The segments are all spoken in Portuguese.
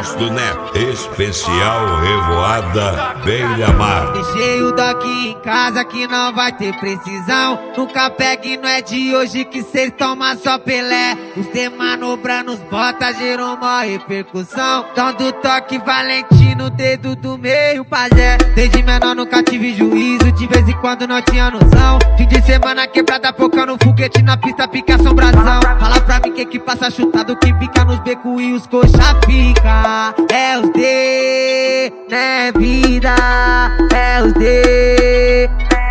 voz do Neto, especial Revoada Beira-Mar. Deixei o Doc em casa que não vai ter precisão. Nunca pegue, não é de hoje que cês toma só Pelé. Os demanobrando os bota, gerou uma repercussão. Dando toque Valentino, dedo do meio, pajé. Desde menor nunca tive juízo, de vez em quando não tinha noção. Fim de semana quebrada, focando foguete na pista, pica assombração. Fala pra mim que passa chutado, que pica nos becos e os coxa fica. É os D, né vida, é os D.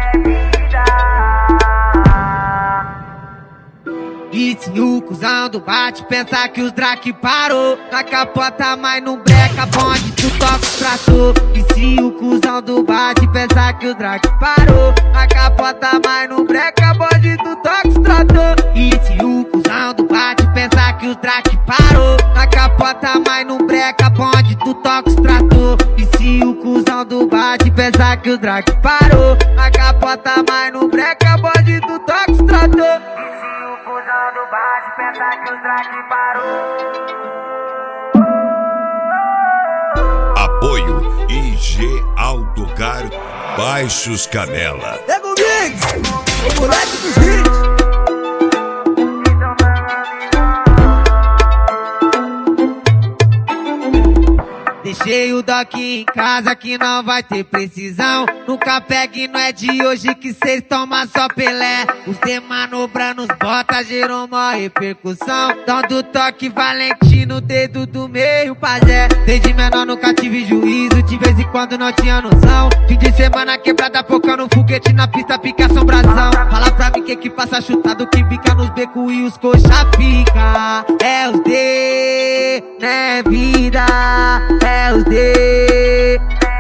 E se o cuzão do bate pensar que os Drake parou, na capota mas não breca, bonde tu toca o trator. E se o cuzão do bate pensar que o Drake parou, na capota mas não breca, bonde tu toca o trator. E se o cuzão do bate pensar que os Drake parou, na capota mas não breca, bonde tu toca o trator. E se o cuzão do bate pensar que o Drake parou, na capota mas não breca, bonde tu toca o trator. Do bate, pensar que os Drake parou. Apoio IG Autocar Baixos Canela. Pega o mix, o moleque dos hits. Deixei o Doc em casa que não vai ter precisão. Nunca pegue, não é de hoje que cês toma só Pelé. Os demanobrando os bota, gerou uma repercussão. Dando toque Valentino, dedo do meio, pajé. Desde menor nunca tive juízo, de vez em quando não tinha noção. Fim de semana quebrada, focando foguete na pista, pica assombração. Fala pra mim que passa chutado, que pica nos becos e os coxa fica. É os D, né vida, é os D.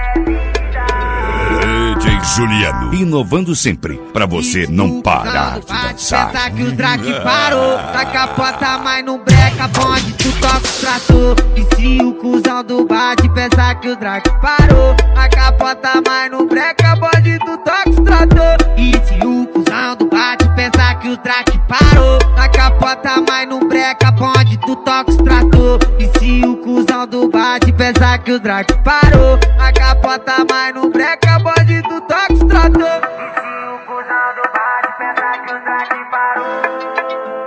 DJ Juliano, inovando sempre, pra você não parar de dançar. Pensar que os Drake parou, na capota mas não breca, bonde tu toca o trator. E se o cuzão do bate pensar que o Drake parou, na capota mas não breca, bonde tu toca o trator. E se o cuzão do bate pensar que o Drake parou, na capota mas não breca, bonde tu toca o trator. E se o cuzão do bate pensar que o Drake parou, na capota mas não breca, bonde tu toca o trator. E se o cuzão do bate pensar que o Drake parou.